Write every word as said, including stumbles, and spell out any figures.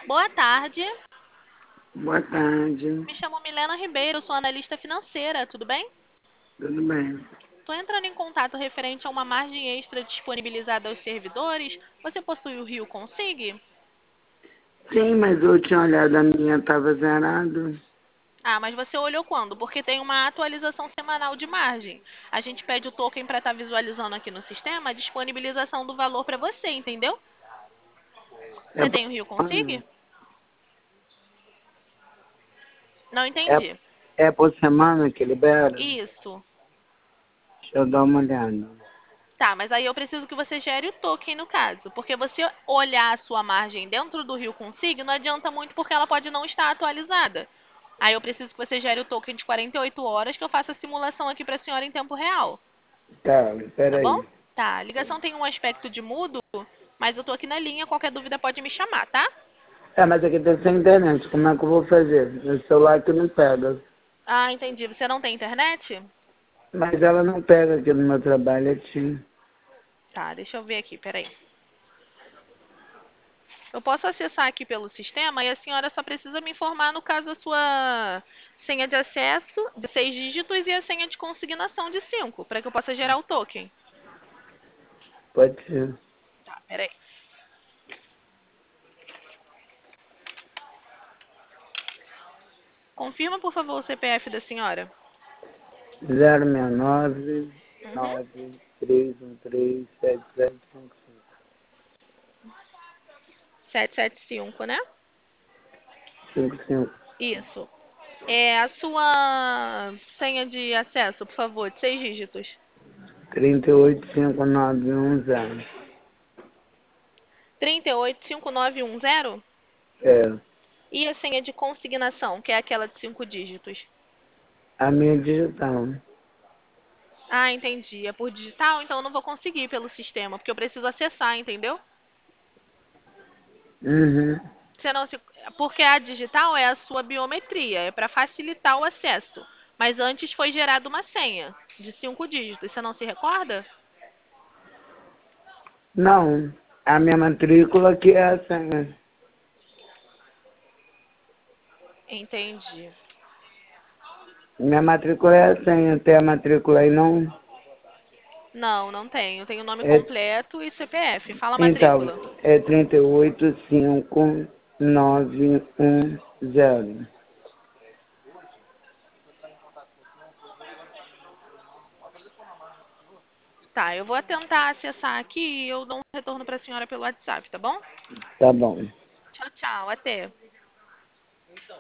Boa tarde. Boa tarde, Me chamo Milena Ribeiro, sou analista financeira, tudo bem? tudo bem? Estou entrando em contato referente a uma margem extra disponibilizada aos servidores. Você possui o Rio Consig? Sim, mas eu tinha olhado, a minha estava zerado. Ah, mas você olhou quando? Porque tem uma atualização semanal de margem. A gente pede o token para estar visualizando aqui no sistema a disponibilização do valor para você, entendeu? É Você por tem o Rio semana? Consig? Não É, entendi. é por semana que libera? Isso. Deixa eu dar uma olhada. Tá, mas aí eu preciso que você gere o token no caso, porque você olhar a sua margem dentro do Rio Consig não adianta muito porque ela pode não estar atualizada. Aí eu preciso que você gere o token de quarenta e oito horas que eu faça a simulação aqui para a senhora em tempo real, Tá, tá bom? peraí. Tá, a ligação tem um aspecto de mudo, mas eu tô aqui na linha, qualquer dúvida pode me chamar, tá? É, mas aqui tem sem internet, como é que eu vou fazer? Meu celular que não pega. Ah, entendi. Você não tem internet? Mas ela não pega aqui no meu trabalho, aqui. Tá, deixa eu ver aqui, peraí. Eu posso acessar aqui pelo sistema e a senhora só precisa me informar, no caso, a sua senha de acesso de seis dígitos e a senha de consignação de cinco, para que eu possa gerar o token. Pode ser. Tá, peraí. Confirma, por favor, o C P F da senhora. zero seis nove Uhum. nove três um três sete sete cinco setecentos e setenta e cinco, né? cinco cinco cinco. Isso. É a sua senha de acesso, por favor, de seis dígitos. trinta e oito cinco nove um zero. trinta e oito cinco nove um zero. É. E a senha de consignação, que é aquela de cinco dígitos. A minha digital. Ah, entendi. É por digital, então eu não vou conseguir pelo sistema, porque eu preciso acessar, entendeu? Uhum. Você não se... Porque a digital é a sua biometria, é para facilitar o acesso. Mas antes foi gerada uma senha de cinco dígitos. Você não se recorda? Não, a minha matrícula que é a senha. Entendi. Minha matrícula é a senha. Tem a matrícula aí não? Não, não tenho. Tenho o nome É, completo e C P F. Fala a então, matrícula. é trinta e oito cinco nove um zero. Tá, eu vou tentar acessar aqui e eu dou um retorno para a senhora pelo WhatsApp, tá bom? Tá bom. Tchau, tchau. Até.